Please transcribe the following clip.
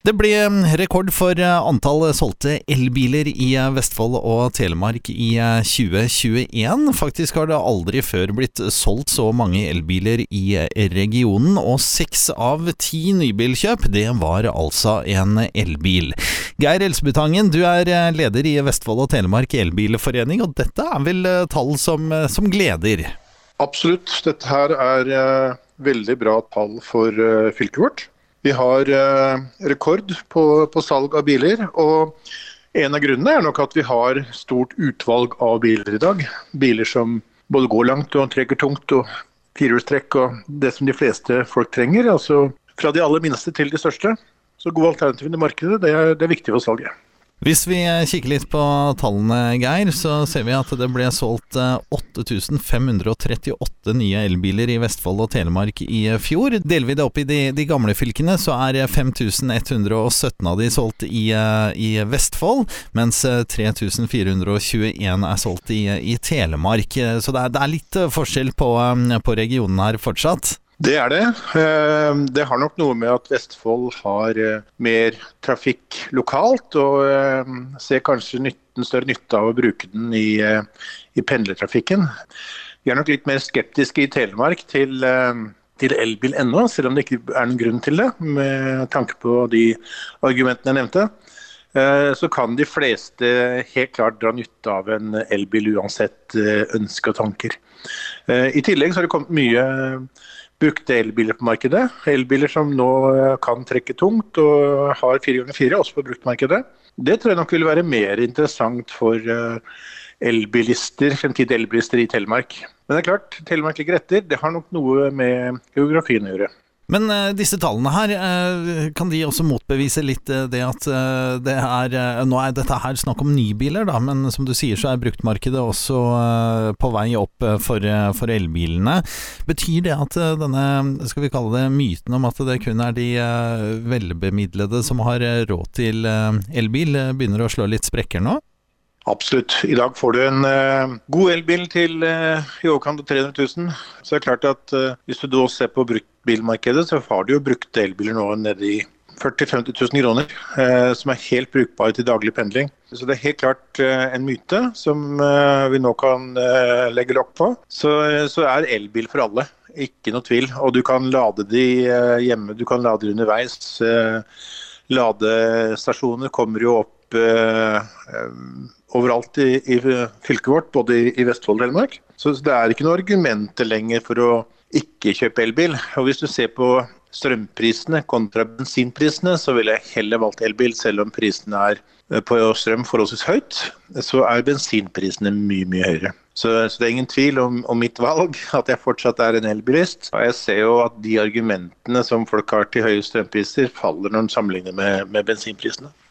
Det ble rekord for antall solgte elbiler i Vestfold og Telemark i 2021. Faktisk har det aldri før blitt solgt så mange elbiler i regionen, og 6 av 10 nybilkjøp, det var altså en elbil. Geir Elsbutangen, du er leder i Vestfold og Telemark Elbilforening, og dette er vel tall som gleder? Absolutt. Dette her er veldig bra tall for fylket vårt. Vi har rekord på salg av biler, og en av grunnene er nok at vi har stort utvalg av biler i dag. Biler som både går langt og trekker tungt og firehjulstrekk og det som de fleste folk trenger. Altså fra de aller minste til de største. Så gode alternativer i markedet, det er viktig for salget. Hvis vi kikker litt på tallene, Geir, så ser vi at det ble solgt 8.538 nye elbiler i Vestfold og Telemark i fjor. Deler vi det opp i de gamle fylkene, så er 5.117 av de solgt i Vestfold, mens 3.421 er solgt i Telemark. Så det er litt forskjell på regionen her fortsatt. Det er det. Det har nok noe med at Vestfold har mer trafikk lokalt, og ser kanskje større nytte av å bruke den i pendlertrafikken. Vi er nok litt mer skeptiske i Telemark til elbil ennå, selv om det ikke er noen grunn til det, med tanke på de argumentene jeg nevnte. Så kan de fleste helt klart dra nytte av en elbil uansett ønske og tanker. I tillegg så har det kommet mye brukte elbiler på markedet. Elbiler som nå kan trekke tungt og har 4x4 også på bruktmarkedet. Det tror jeg nok vil være mer interessant for fremtidige elbilister i Telemark. Men det er klart, Telemark ligger etter. Det har nok noe med geografien å gjøre. Men disse tallene her, kan de også motbevise litt det at nå er dette her snakk om nybiler da, men som du sier så er bruktmarkedet også på vei opp for elbilene. Betyr det at denne, skal vi kalle det myten om at det kun er de velbemidlede som har råd til elbil, begynner å slå litt sprekker nå? Absolutt. I dag får du en god elbil til i overkant av 300 000. Så det er klart at hvis du da ser på bruktbilmarkedet, så har du jo brukte elbiler nå nede i 40 000-50 000 kroner, som er helt brukbare til daglig pendling. Så det er helt klart en myte som vi nå kan legge lokk på. Så er elbil for alle, ikke noe tvil. Og du kan lade de hjemme, du kan lade de underveis. Ladestasjoner kommer jo opp overalt i fylket vårt, både i Vestfold og Telemark. Så det er ikke noe argumenter lenger for å ikke kjøpe elbil. Og hvis du ser på strømprisene kontra bensinprisene, så vil jeg heller valgt elbil, selv om prisene er på strøm forholdsvis høyt, så er bensinprisene mye høyere. Så det er ingen tvil om mitt valg, at jeg fortsatt er en elbilist. Og jeg ser jo at de argumentene som folk har til høye strømpriser faller når de sammenligner med bensinprisene.